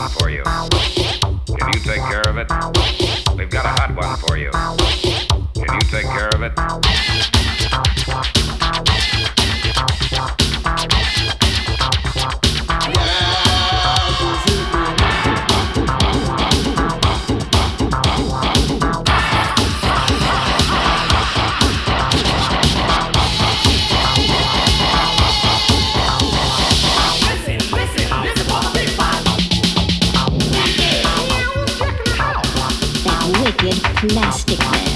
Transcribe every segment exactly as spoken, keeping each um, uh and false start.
one for you. Can you take care of it? We've got a hot one for you. Can you take care of it? Plastic Man.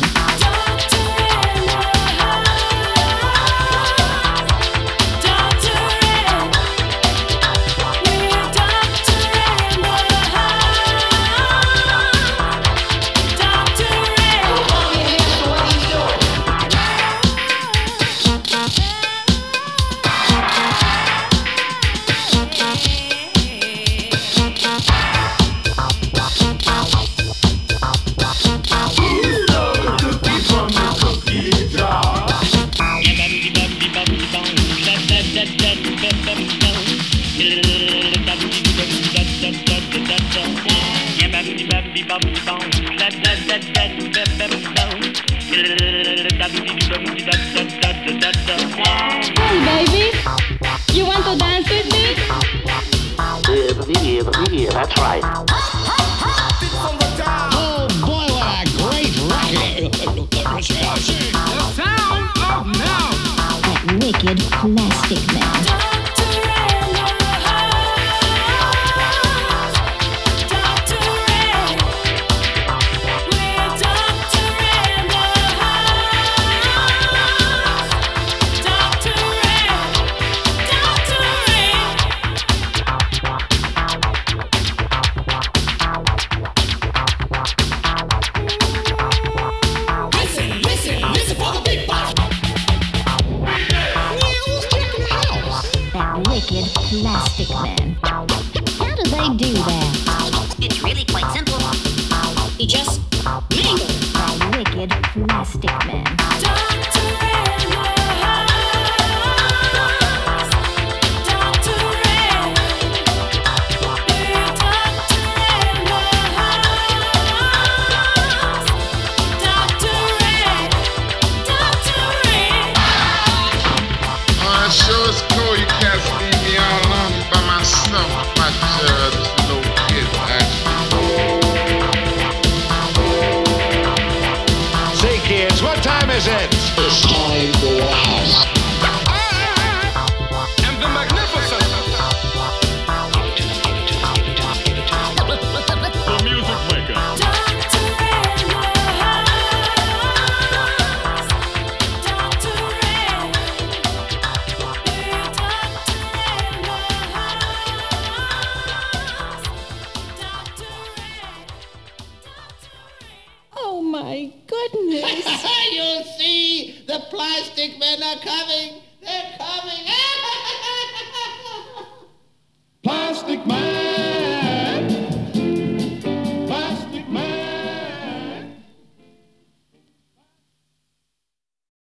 Hey baby, you want to dance with me? Yeah, yeah, that's right. Oh boy, what a great record! The sound of now. That wicked Plastic Man. Wicked Plastic Man. How do they do that? It's really quite simple. You just mingle. That wicked Plastic Man. Uh, sure it's cool. You can't leave me all alone by myself. My uh, this little kid, actually. Say, kids, what time is it? It's time for us. And the magnificent. The music maker. Oh my goodness. You'll see the Plastic Men are coming.